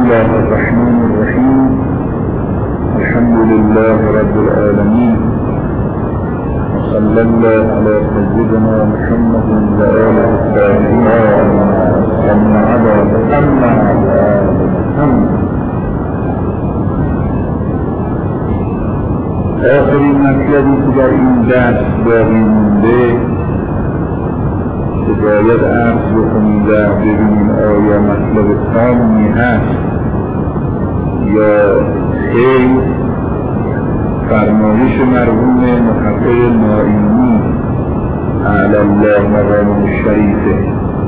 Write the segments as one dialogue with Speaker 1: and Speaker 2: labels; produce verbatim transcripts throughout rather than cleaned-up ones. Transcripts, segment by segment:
Speaker 1: الله الرحمن الرحيم. الحمد لله رب العالمين، وصلى الله على سيدنا محمد وآله الطاهرين ومن على محمد محمد. آخرین مطلبی که در این درس باقی مونده که باید عرض بکنیم و ببینیم آیا مطلب تامی هست یا خیر. فرمایش مرحوم محقق نائینی اعلی الله مقامه الشریفه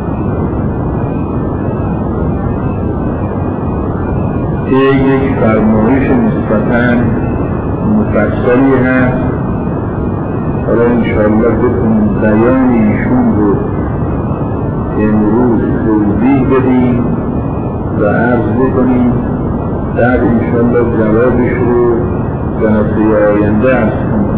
Speaker 1: که یک فرمایش نسبتاً مفصلی هست. حالا انشاءالله بکنیم بیان ایشون رو امروز توضیح بدیم و عرض بکنیم، بعد انشاءالله جوابش رو جلسه آینده عرض کنیم.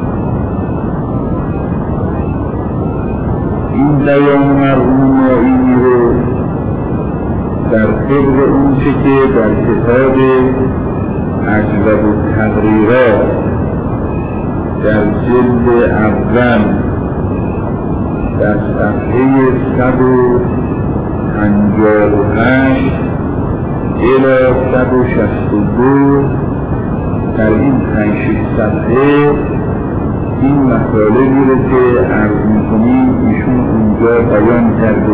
Speaker 1: این بیان مرحوم نائینی رو در طبق اونچه که در کتاب اجوب التقریرات در جلد اول در صفحه صد و پنجاه و هشت الی صد و شصت و دو در این پنج شش صفحه این مطالبی رو که عرض می‌کنیم ایشون اونجا بیان کرده.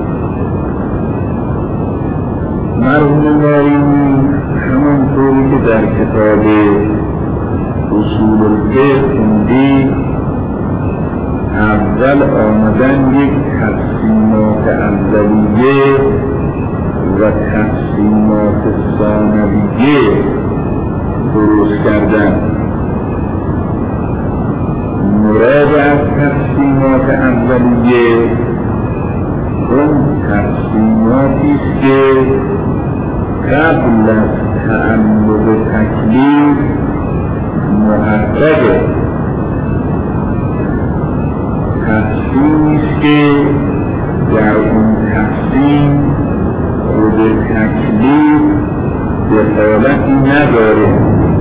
Speaker 1: مرحوم نائینی همانطوری که در کتاب اصول الفقه خوندی اول آمدن یک تقسیمات اولیه و تقسیمات ثانویه درست کردن. مراد از تقسیمات اولیه اون تقسیماتی است که قبل از تعلق تکلیف محققه، تقسیمی است که در اون تقسیم خود تکلیف دخالتی نداره،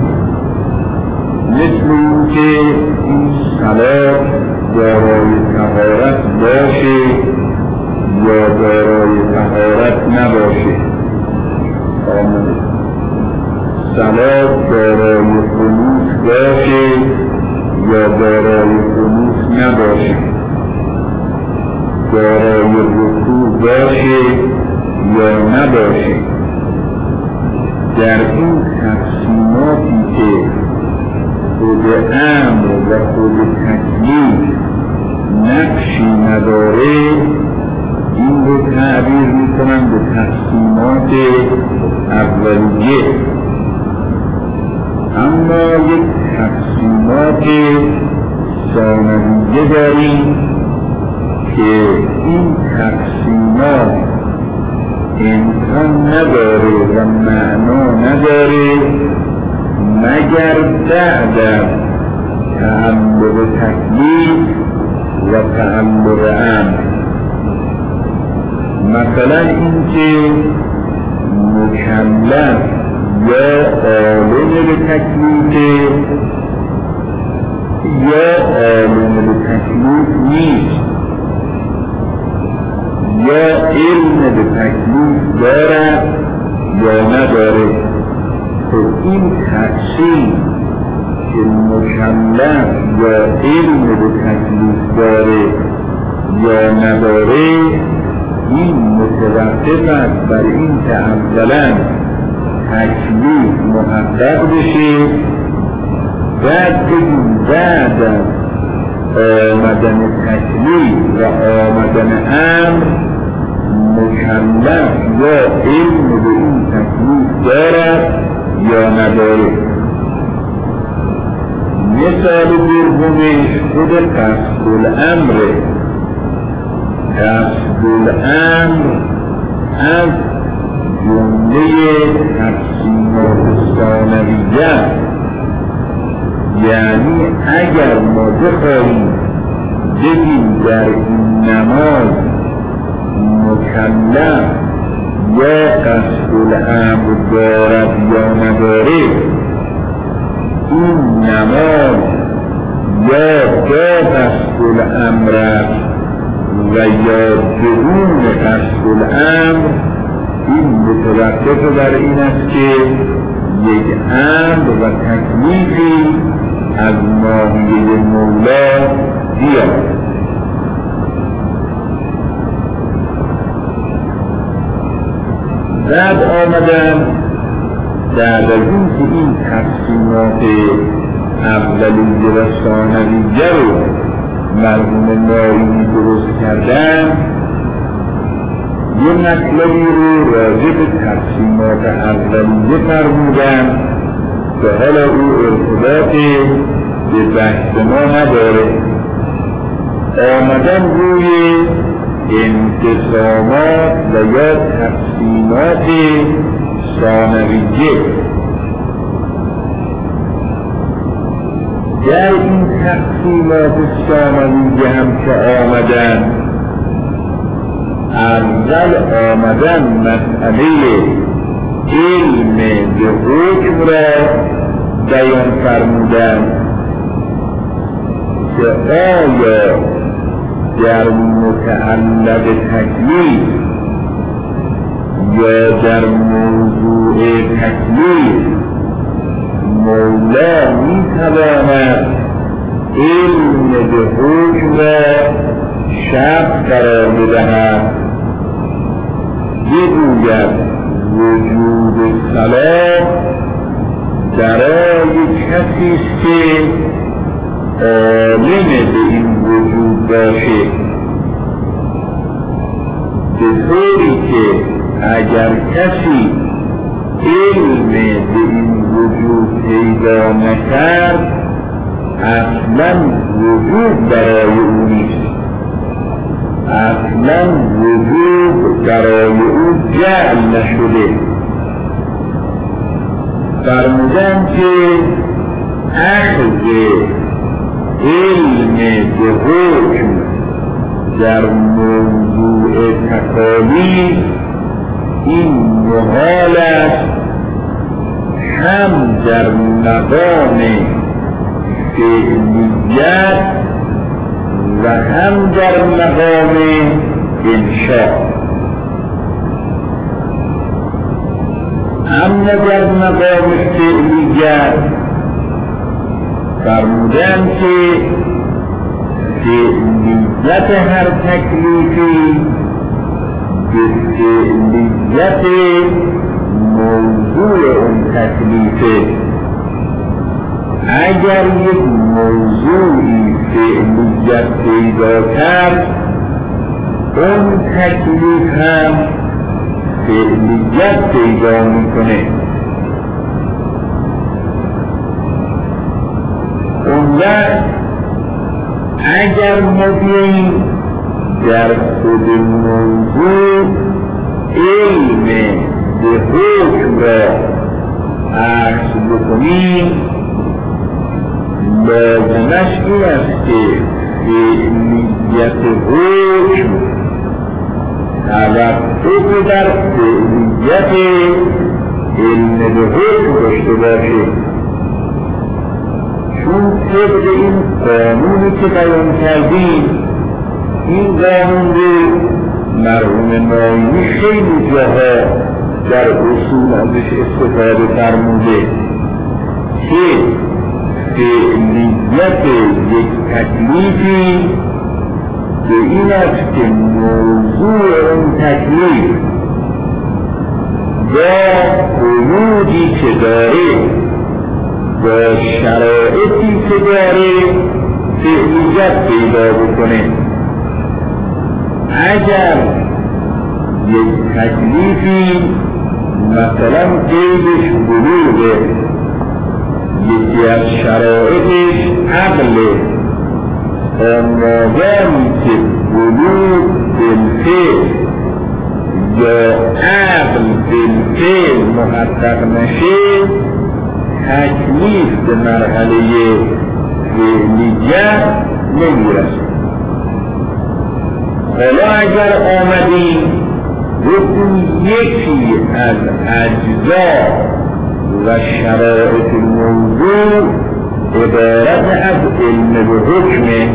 Speaker 1: مثل این که این صلاة دارای طهارت باشه یا دارای طهارت نباشه. صلاة دارای خلوص باشه یا دارای خلوص نباشه، دارای رکوع باشه یا نباشه. در این تقسیماتی که خود امر و خود تکلیف نقشی نداره این رو تعبیر میکنن به تقسیمات اولیه. اما یک تقسیمات ثانویه داریم که این تقسیمات امکان نداره و معنا نداره مگر بعد از تعلق تکلیف و تعلق امر. مثلا اینکه مکلف یا عالم به تکلیف یا عالم به تکلیف نیست، یا علم به تکلیف دارد یا نداره. خب این تقسیم که مکلف یا علم به تکلیف داره یا نداره این متوقف است بر این که اولا تکلیف محقق بشه، بعد بگیم بعد از آمدن تکلیف و آمدن امر مکلف یا علم به این تکلیف دارد یا نداره. مثال دومش خود قصد الامره. قصد الامر از جمله تقسیمات ثانویه، یعنی اگر ما بخواهیم بگیم در این نماز مکلف یا قصد الامر دارد یا نداره، این نماز یا با قصد الامر است و یا بدون قصد الامر، این متوقف بر این است که یک امر و تکلیفی از ناحیه مولا بیاد. بعد آمدن بعد از این که این تقسیمات اولیه و ثانویه رو مرحوم ناینی درست کردن، یه مطلبی رو راجع به تقسیمات اولیه فرمودن که حالا او ارتباطی به بحث ما نداره. آمدن روی انقسامات و یا تقسیمات ثانویه. در این تقسیمات ثانویه هم که آمدن، اول آمدن مسئله علم به حکم را بیان فرمودن که آیا در متعلق تکلیف یا در موضوع تکلیف مولا می تواند علم به حکم را شرط قرار بدهد، بگوید وجود صلاح برای کسی است که عالم به این وجود باشه، به طوری که اگر کسی علم به این وجود پیدا نکرد اصلا وجود برای او نیست، اصلا وجود برای او جعل نشده. فرمودن که اخذ علم به حکم در موضوع تکالیف این محال است، هم در مقام فعلیت و هم در مقام انشاء. اما در مقام فعلیت فرمودن که فعلیت هر تکلیفی به فعلیت موضوع اون تکلیفه. اگر یک موضوعی فعلیت پیدا کرد اون تکلیف هم فعلیت پیدا میکنه. اون وقت اگر ما بیاییم در خود موضوع علم به حکم را عکس بکنیم، لازمش این است که فعلیت حکم توقف در فعلیت علم به حکم داشته باشه، چون طبق این قانونی که بیان کردیم، این قانون رو مرحوم ناینی خیلی جاها در اصول ازش استفاده فرموده که فعلیت یک تکلیفی به این است که موضوع اون تکلیف با قیودی که داره، با شرایطی که داره فعلیت پیدا بکنه. اگر یک تکلیفی مثلا قیدش بلوغه، یکی از شرایطش عقله، آنگامی که بلوغ بالفعل یا عقل بالفعل محقق نشه تکلیف به مرحله فعلیت نمیرسه. حالا اگر آمدیم گفتیم یکی از اجزا و شرایط موضوع عبارت از علم به حکمه.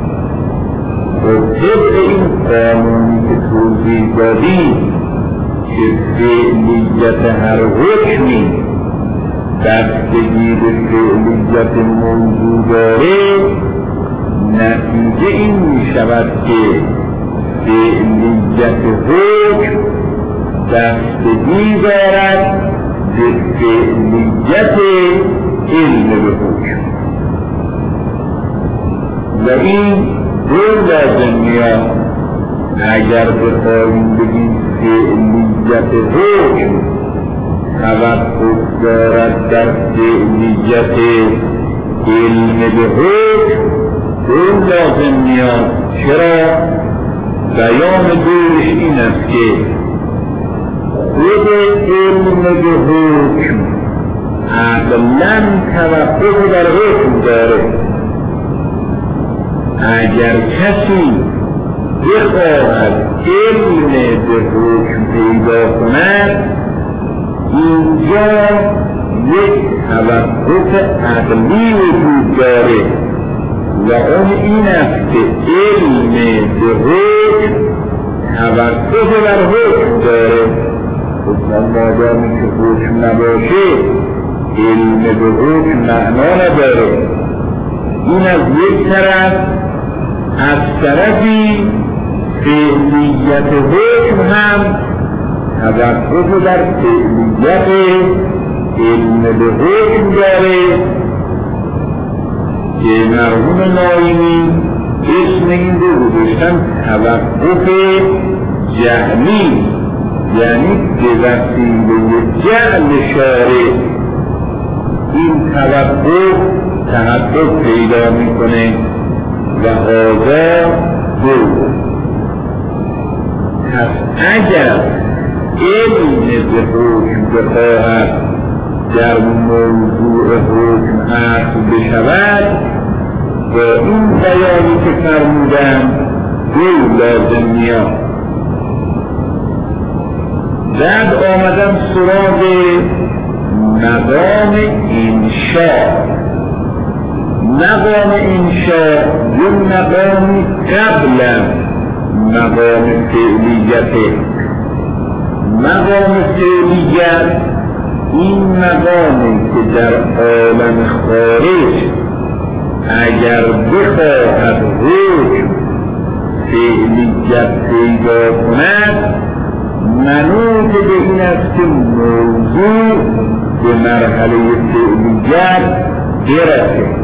Speaker 1: و طبق این قانونی که توضیح دادیم که فعلیت هر حکمی بستگی به فعلیت موضوع داره، نتیجه این می شود که فعلیت حکم بستگی دارد به فعلیت علم به حکم و این دو لازم میاد. اگر بخواهیم بگیم فعلیت حکم توقف دارد در فعلیت علم به حکم، دو لازم میاد. چرا؟ بیان دورش این است که خود علم به حکم عقلاً توقف در حکم داره. اگر کسی بخواهد علم به حکم پیدا کند، اینجا یک توقف عقلی وجود داره و اون این است که علم به حکم توقف بر حکم داره. خب مادامی که حکم نباشه علم به حکم معنا نداره. این از یک طرف. از طرفی فعلیت حکم هم توقف بر فعلیت علم به حکم داره که مرحوم نایمی اسم این رو گذاشتن توقف جهلی، یعنی به وسیله جهل شارع این توقف تحقق پیدا میکنه و هذا دو. پس اگر علم به حکم بخواهد در موضوع حکم اصل بشود، با این بیانی که فرمودم دو لازم میاد. بعد آمدم سراغ مقام انشاء. مقام انشاء یه مقامی قبل مقام فعلیته. مقام فعلیت این مقامی که در عالم خارج اگر بخواهد حکم فعلیت پیدا کند، منوط به این است که موضوع به مرحله فعلیت برسه.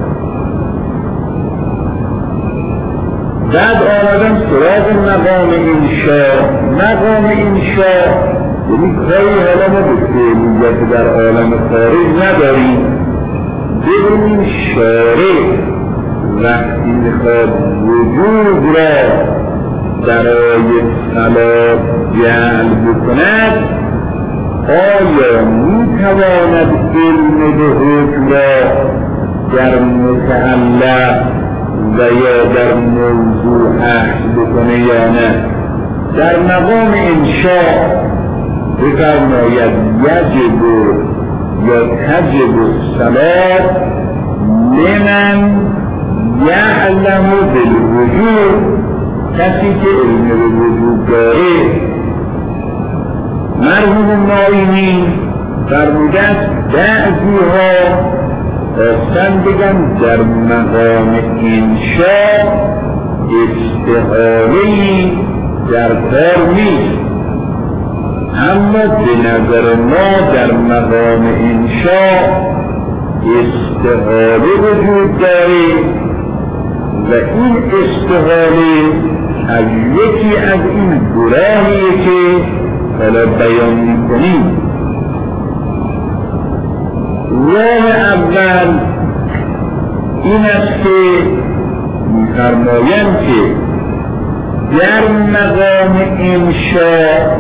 Speaker 1: بعد آمدم سراغ مقام انشاء. مقام انشاء یعنی کاری حالا ما به فعلیت در عالم خارج نداریم. ببینیم شارع وقتی میخواد وجود را برای صلاح جلب کند، آیا میتواند علم به حکم را در متعلق و یا در موضوع اخذ بکنه یا نه؟ در مقام انشاء بفرماید یجب یا تجب الصلاة لمن یعلم بالوجود، کسی که علم به وجود داره. مرحوم نایمی فرموده است بعضی ها خواستن بگن در مقام انشاء استحاله‌ای در کار نیست، اما به نظر ما در مقام انشاء استحاله وجود داره و این استحاله از یکی از این گراهیه که حالا بیان میکنیم. راه اول این است که می‌فرمایند که در مقام انشاء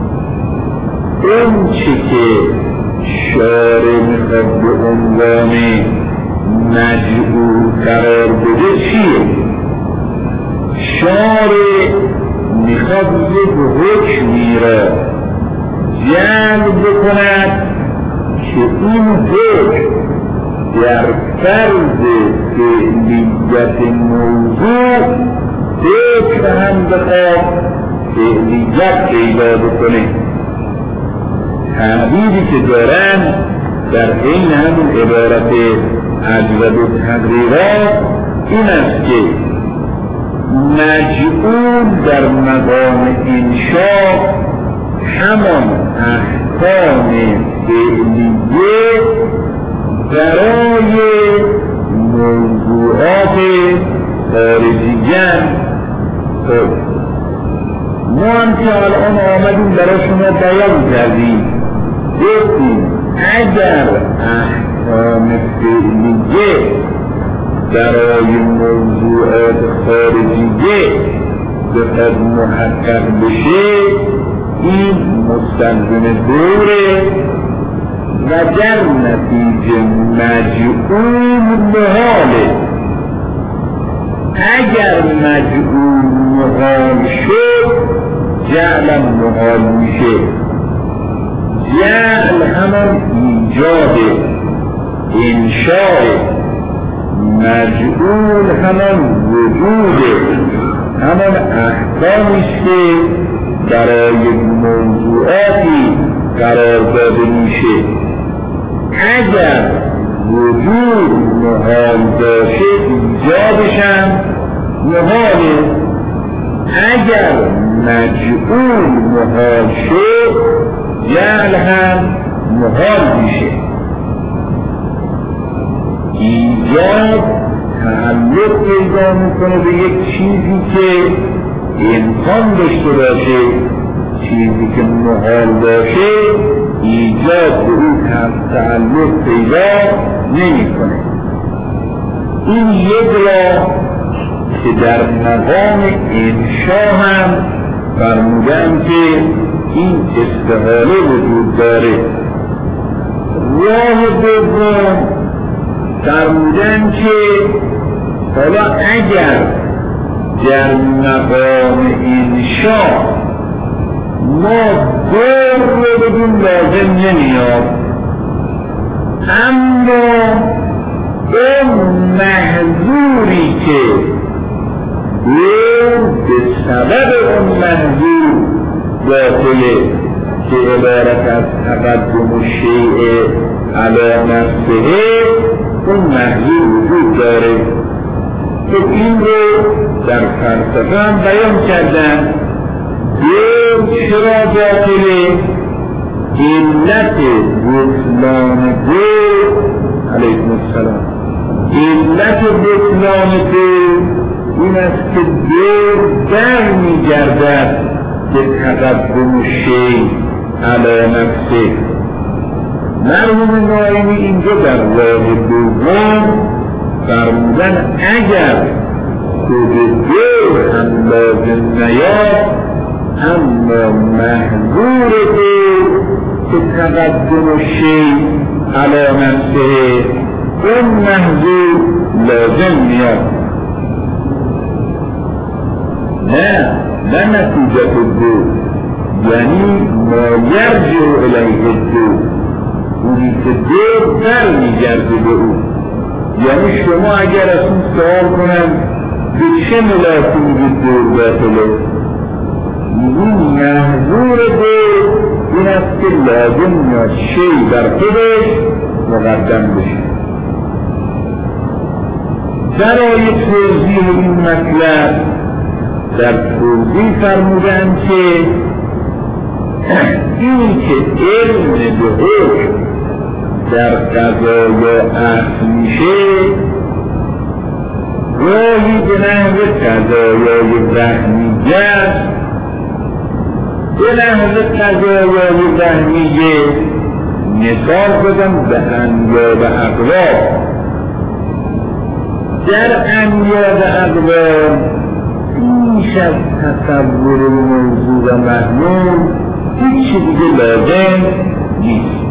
Speaker 1: اون چه که شارع میخواد به عنوان مجعول قرار بده چیه؟ شارع میخواد یک حکمی را جلب کند که این حکم در فرض فعلیت موضوع حکم هم بخواد فعلیت پیدا بکنه. تعبیری که دارن در این همون عبارت اجود و تقریرات این است که مجعول در مقام انشاء همان احکام فعلیه برای موضوعات خارجیان. ما هم که الان آمدیم برای شما بیان کردیم، گفتیم اگر احکام فعلیه برای موضوعات خارجیه بخواد محقق بشه این مستلزم دوره و در نتیجه مجعول محاله. اگر مجعول محال شد جعل محال میشه. جعل همان ایجاد انشاء، مجعول همان وجود، همان احکامیست که برای موضوعاتی قرار داده میشه. اگر وجود محال باشه ایجادشم محاله. اگر مجعول محال شد جعل هم محال میشه. ایجاد تعلق پیدا میکنه به یک چیزی که امکان داشته باشه، چیزی که محال باشه ایجاد به او تعلق پیدا نمیکنه. این یک راه که در مقام انشا هم فرمودن که این استحاله وجود داره. راه دوم فرمودن که حالا اگر در مقام انشا ما دور رو بدون لازم نمیاد، اما اون محضوری که دور به سبب اون محضور باطله که عبارت از تقدم شیء علی نفسه، اون محضور وجود داره. تو این رو در فلسفه هم بیان کردن. دور چرا باطله؟ علت بطلان دور علیکم السلام علت بطلان دور این است که دور در میگردد به تقدم شیء علی نفسه. مرحوم ناینی اینجا در راه دوم فرمودن اگر خود دور هم لازم نیاد، اما محضور دور که تقدم شیء علی نفسه اون محضور لازم میاد. نه نه نتیجه دور، یعنی ما یرجع الیه دور، اونی که دور در میگرده به او. یعنی شما اگر از اون سوال کنم به چه ملاکی به دور باطله، این محضور دور این است که لازم میاد شیء در خودش مقدم بشه. برای توضیح این مطلب در توضیح فرمودن که این که علم به حکم در قضایا اصل میشه گاهی به نحو قضایای وهمیه است، به نحو قضایای وهمیه مثال بدم به انیاب اقوام. در انیاب اقوام بیش از تصور موضوع و مضمون هیچ دیگه لازم نیست،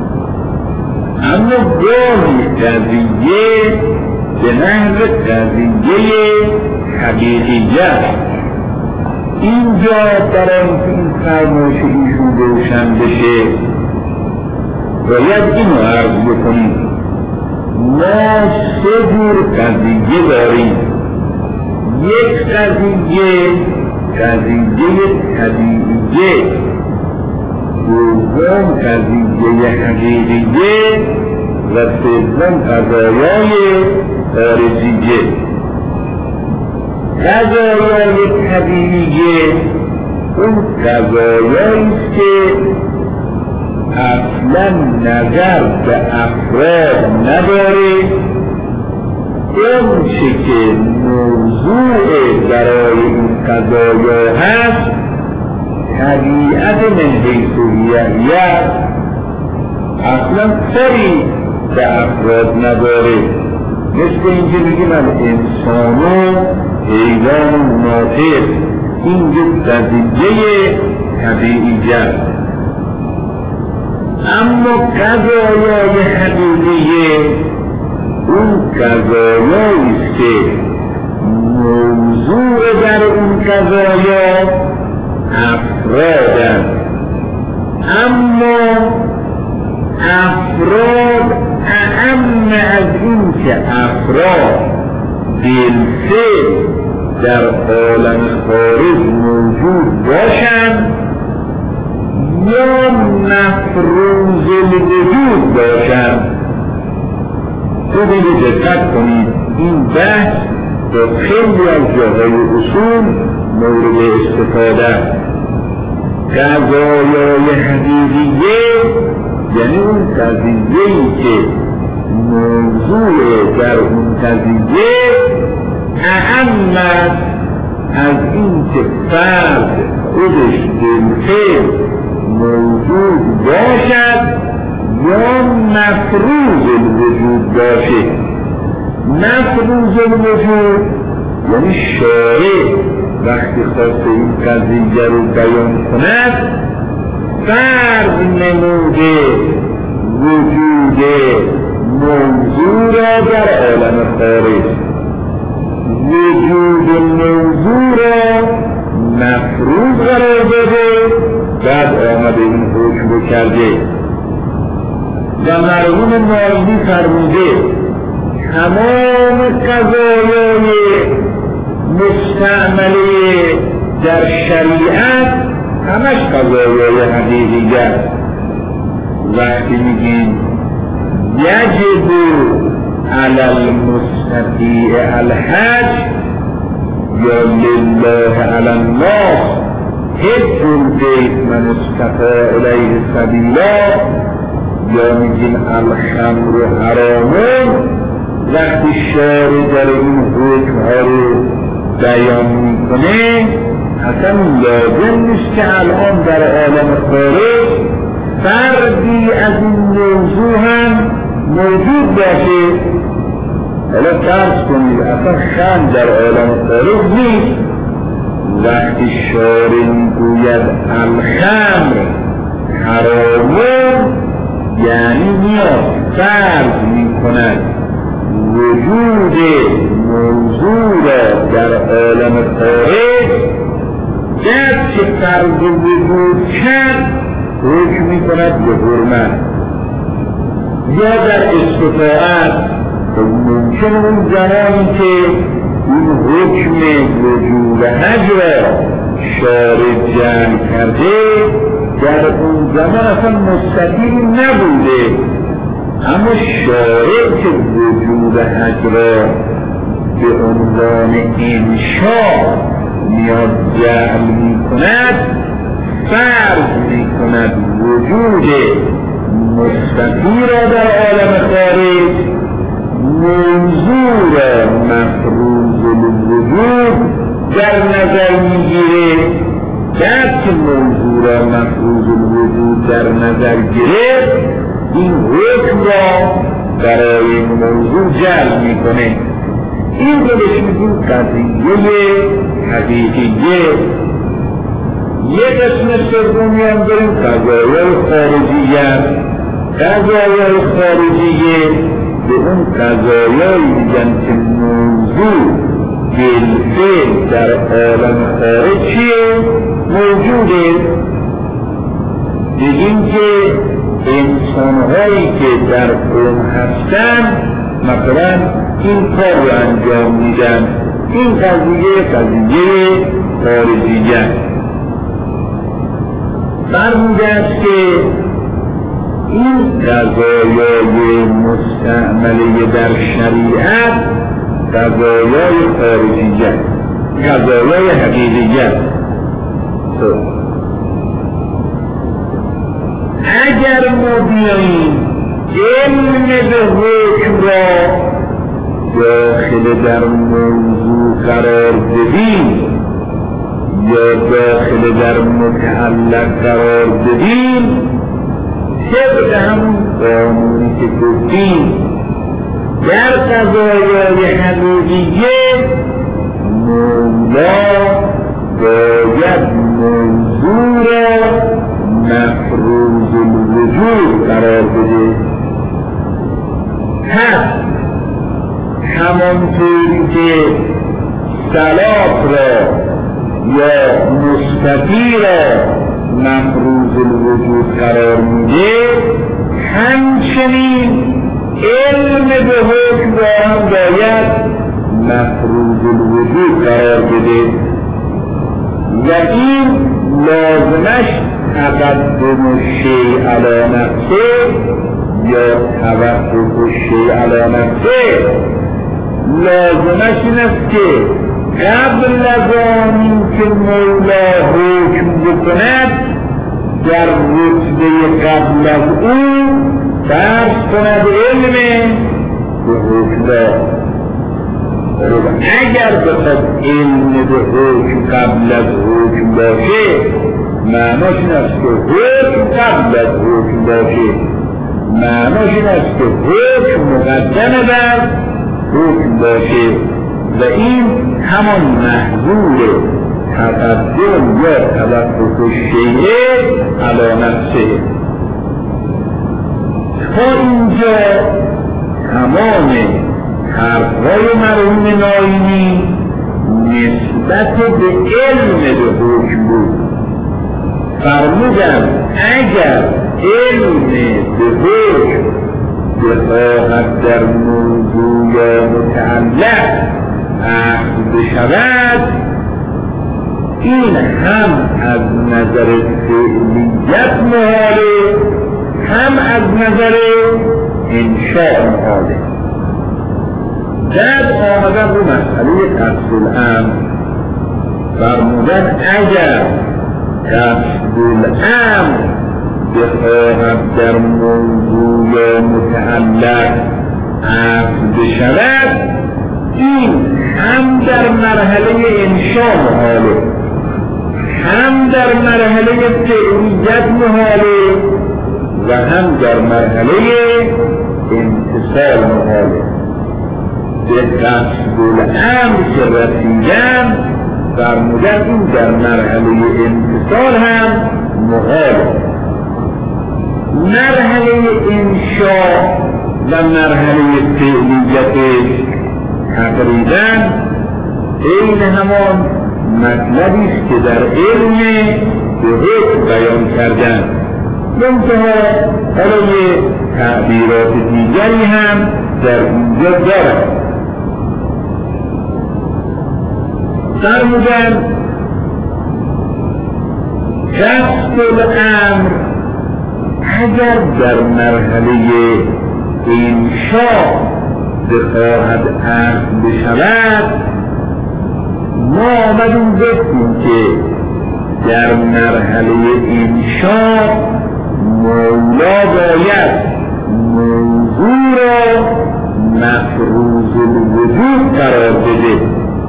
Speaker 1: اما گاهی قضیه به نحو قضیه حقیقیت اینجا برای اینکه این فرمایش ایشون روشن بشه باید اینو عرض بکنیم ما سه جور قضیه داریم. یک قضیه قضیه طبیعیه، دوم قضیه حقیقیه و سوم قضایای خارجیه. قضایای طبیعیه اون قضایایی است که اصلا نظر به افراد نداره، اون چه که موضوع برای این قضایا هست طبیعت من حیث الهیه اصلا کاری به افراد نداره. مثل اینکه بگیم انسان و حیوان و ناطق این یک قضیه طبیعی است. اما قضایای حقیقیه اون قضایایی است که موضوع در اون قضایا افرادند، اما افراد اهم از این که افراد بالفعل در عالم خارج موجود باشند یا مفروض الوجود باشند. خوب اینو دقت کنید، این بحث در خیلی از جاهای اصول مورد استفاده است. قضایای حقیقیه یعنی اون قضیه‌ای که موضوع در اون قضیه اهم است از این که فرد خودش بالفعل موجود باشد یا مفروض الوجود باشه. مفروض الوجود یعنی شارع وقتی خواست این قضیه رو بیان کند فرض نموده وجود موضوع را در عالم خارج، وجود موضوع را مفروض قرار داده، بعد آمده این حکم کرده. و مرحوم ناظمی فرموده تمام قضایای مستعمله در شریعت همش قضایای حقیقی است. وقتی میگیم یجب علی المستطیع الحج یا لله علی الناس حج البیت من استطاع الیه سبیلا، یا میگیم الخمر حرامون. وقتی شارع در این حکم ها رو بیان میکنه اصلا لازم نیست که الان در عالم خارج فردی از این موضوع هم موجود باشه. حالا فرض کنید اصلا خمر در عالم خارج نیست. وقتی شارع میگوید الخمر حرامون یعنی میاد فرض میکند وجود موضوع را در عالم خارج جد که فرض وجود کرد حکم میکند به حرمت یا در استطاعت. ممکن اون زمانی که این حکم وجود حج را شارع جمع کرده در اون زمان اصلا مستطیع نبوده، اما شارع که وجود حج را به عنوان انشاء میاد جعل می کند فرض می کند وجود مستطیع را در عالم خارج، موضوع را مفروض الوجود در نظر میگیره. بعد که موضوع را مفروض الوجود در نظر گرفت این حکم را برای این موضوع جلب میکنه. این رو بهش میگیم قضیه حقیقیه. یک قسم سومی هم داریم قضایای خارجیه. قضایای خارجیه به اون قضایایی میگن که موضوع بالفعل در عالم خارج چیه؟ موجوده. بگیم که انسانهایی که در قوم هستن مثلا این کار رو انجام میدن، این قضیه قضیه خارجیه. فرموده است که این قضایای مستعمله در شریعت قضایای خارجیه، قضایای حقیقیه. اگر ما بیاییم علم به حکم را داخل در موضوع قرار بدیم یا داخل در متعلق قرار بدیم، طبق همون قانونی که گفتیم در قضایای حقیقیه مولا باید موضوع را مفروض الوجود قرار بده. پس همانطوری که صلات را یا مستطیع را مفروض الوجود قرار میده، همچنین علم به حکم را هم باید مفروض الوجود قرار بده و این لازمش تقدم الشیء علی نفسه یا توقف الشیء علی نفسه. لازمش این است که قبل از آن که مولا حکم بکند در رتبه قبل از او فرض کند علم به حکم را. اگر بخواد علم به حکم قبل از حکم باشه معناش این است که حکم قبل از حکم باشه، معناش این است که حکم مقدم بر حکم باشه و این همان محظور تقدم یا توقف الشیء علی نفسه. تا اینجا تمام حرفهای مرحوم نایمی نسبت به علم به حکم بود. فرمودن اگر علم به حکم بخواهد در موضوع یا متعلق اخذ بشود، این هم از نظر فعلیت محاله، هم از نظر انشاء محاله. بعد آمدن رو مسئله قصد الامر. فرمودن اگر قصد الامر بخواهد در موضوع یا متعلق اخذ بشود، این هم در مرحله انشاء محاله، هم در مرحله فعلیت محاله و هم در مرحله امتثال محاله. به قصد الامر که رسیدن فرمودن این در مرحله امتثال هم محاله. مرحله انشاء و مرحله فعلیتش تقریبا این همان مطلبی است که در علم به حکم بیان کردن، منتها حالا یه تعبیرات دیگری هم در اینجا دارد. فرمودن قصد الامر اگر در مرحله انشاء بخواهد اخذ بشود، ما آمدیم گفتیم که در مرحله انشاء مولا باید موضوع را مفروض الوجود قرار بده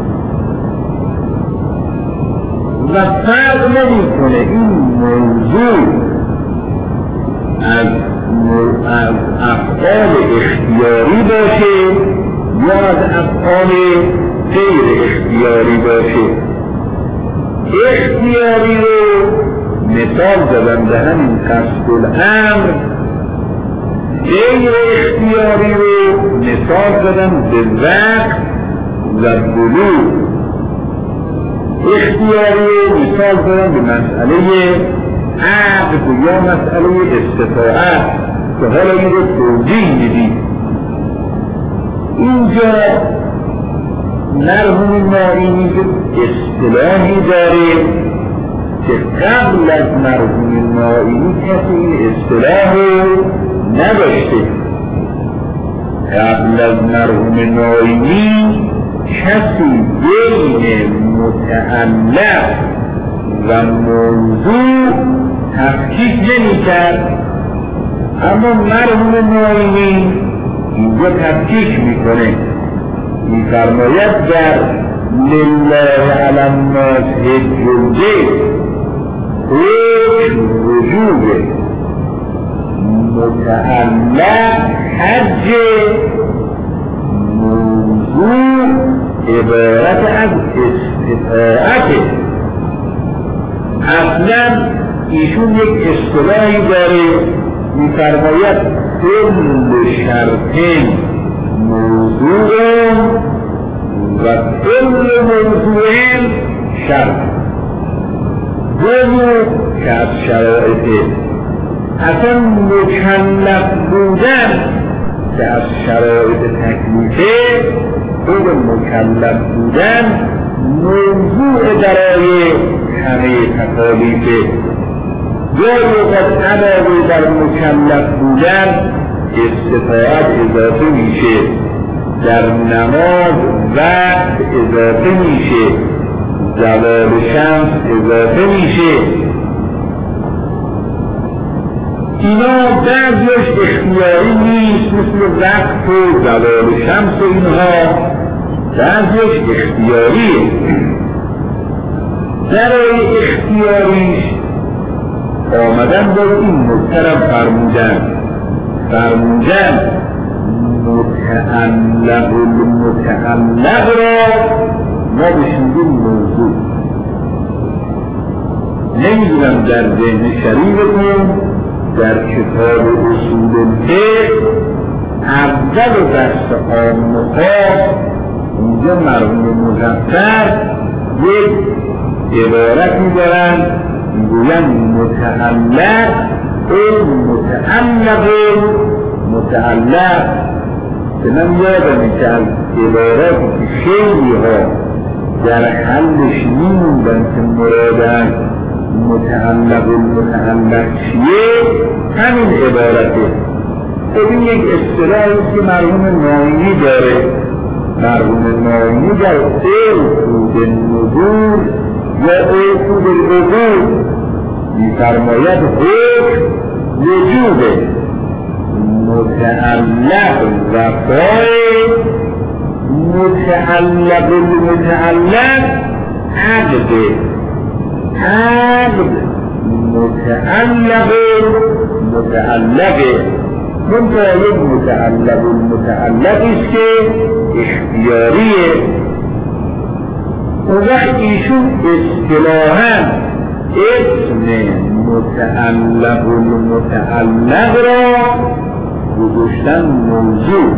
Speaker 1: و فرق نمی کنه این موضوع از از افعال اختیاری باشه یا از افعال غیر اختیاری باشه. اختیاری رو مثال زدن به همین قصد الامر، غیر اختیاری رو مثال زدن به وقت و بلوغ. اختیاری مثال دارم به مسئله عقد یا مسئله استطاعت که حالا این رو توجیه میدید. اینجا مرحوم نائینی اصطلاحی داره که قبل از مرحوم نائینی کسی این اصطلاح رو نداشته. قبل از مرحوم نائینی کسی بین متعلق و موضوع تفکیک نمی کرد، اما مرحوم نائینی اینجا تفکیک میکنه، میفرماید در لله علی الناس حج البیت حکم وجوب متعلق حج، موضوع عبارت از استطاعته. اصلا ایشون یک اصطلاحی داره میفرماید کل شرطین موضوع و کل موضوع شرط. موضوع که از شرایطه، اصلا مکلف بودن که از شرایط تکلیفه، خود مکلف بودن موضوع برای همه تکالیفه. گاهی اوقات علاوه بر مکلف بودن استطاعت اضافه میشه، در نماز وقت اضافه میشه، زوال شمس اضافه میشه. اینا بعضیش اختیاری نیست، مثل وقت و زوال شمس و اینها بعضیش اختیاریه. برای اختیاریش آمدن با این محترم فرمودن فرمودن متعلق المتعلق را ما بشیدیم موضوع. نمیدونم در ذهن شریفتون در کتاب اصول الفقه اول و دست آموخا اینجا مرحوم مظفر یک عبارتی دارن میگوین متعلق این متعلق متعلق که من یادم که از عباراتی که خیلی ها در حلش میموندن که مرادن متعلق المتعلق چیه، همین عبارته. خب این یک اصطلاحی که مرحوم نائینی داره. مرحوم نائینی در عقود النذور یا عقود العقود میفرماید حکم وجوب متعلق وفای متعلق المتعلق عقد عقد متعلق متعلق منطقه متعلق المتعلق است که اختیاریه. اون وقت ایشون اصطلاحاً اسم متعلق المتعلق را گذاشتن موضوع.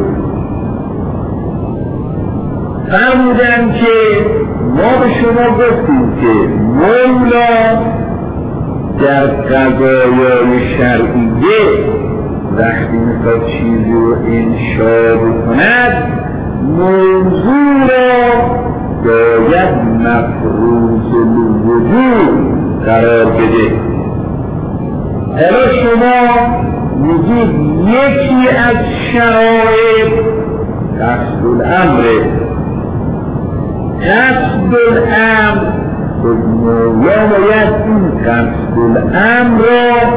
Speaker 1: فرمودن که ما به شما گفتیم که مولا در قضایای شرعیه وقتی میخواد چیزی رو انشاء بکند موضوع را باید مفروض الوجود قرار بده. حالا شما میگید یکی از شرایط قصد الامره. قصد الامر یا باید این قصد الامر را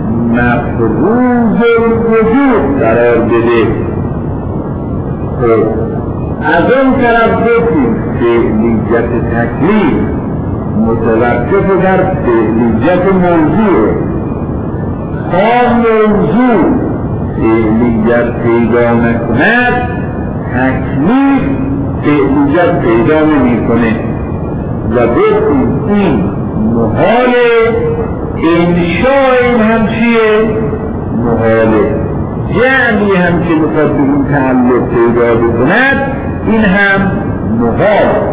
Speaker 1: مفروض الوجود قرار بده. خب از اون طرف گفتیم فعلیت تکلیف متوقف بر فعلیت موضوع. تا موضوع فعلیت پیدا نکند تکلیف فعلیت پیدا نمی کنه و گفتیم این محاله. انشاء این هم چیه؟ محاله. یعنی هم که میخواد به این تعلق پیدا بکند این هم محال